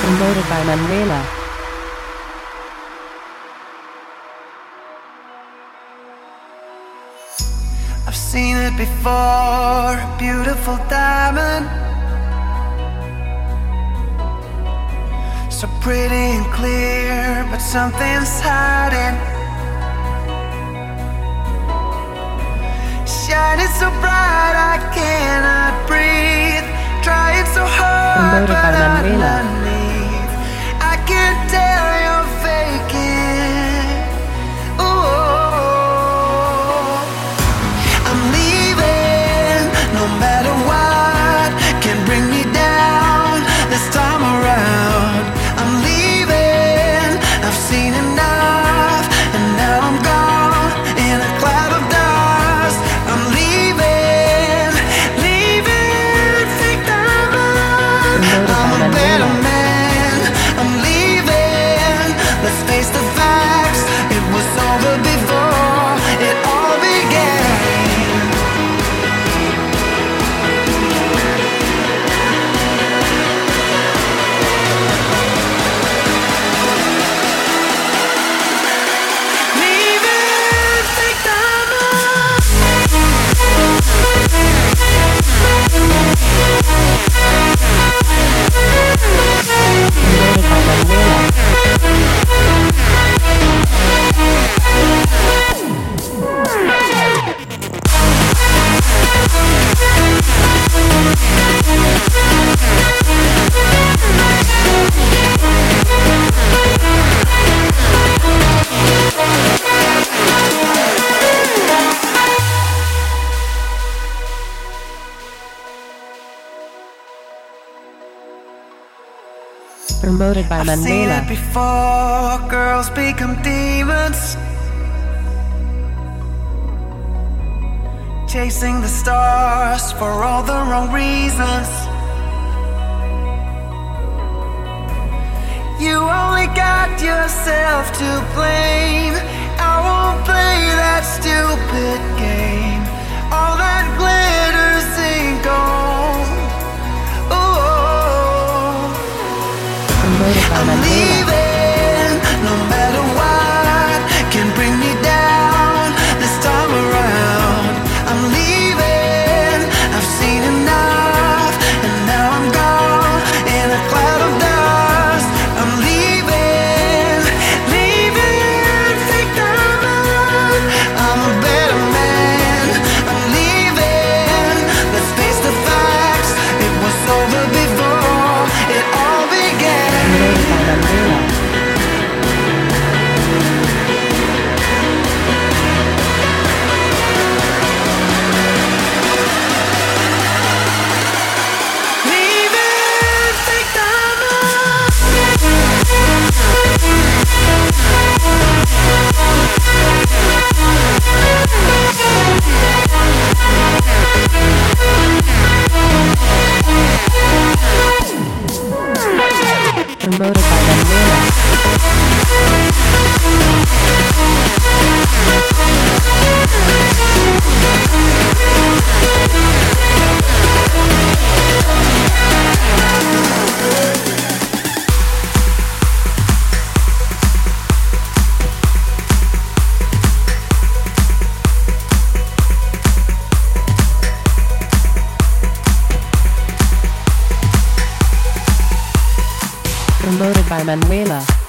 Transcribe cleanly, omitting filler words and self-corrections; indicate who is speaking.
Speaker 1: Promoted by Manuela.
Speaker 2: I've seen it before, a beautiful diamond, so pretty and clear, but something's hiding. Shining so bright I cannot breathe, trying so hard.
Speaker 1: Promoted by
Speaker 2: but
Speaker 1: Manuela.
Speaker 2: underneath I can't tell you're faking. Ooh, I'm leaving, no matter what can bring me down this time around. I'm leaving, I've seen enough, and now I'm gone in a cloud of dust. I'm leaving, fake diamond. I'm a better man. I'm leaving, let's face the facts. It was over before it all began. Leaving, fake diamond.
Speaker 1: Promoted by Manuela. Promoted by
Speaker 2: I've seen
Speaker 1: Manuela.
Speaker 2: it before, girls become demons, chasing the stars for all the wrong reasons. You only got yourself to blame. I won't play that stupid game. All that glitters ain't gold. Ooh,
Speaker 1: Promoted by
Speaker 2: I'm
Speaker 1: Manuela.
Speaker 2: leaving, no matter what can bring me down this time around. I'm leaving, I've seen enough, and now I'm gone in a cloud of dust. I'm leaving, fake diamond. I'm a better man. I'm leaving, let's face the facts. It was over before it all began.
Speaker 1: Promoted by Manuela.
Speaker 2: Leaving, fake diamond.
Speaker 1: Promoted by Manuela. Promoted by Manuela.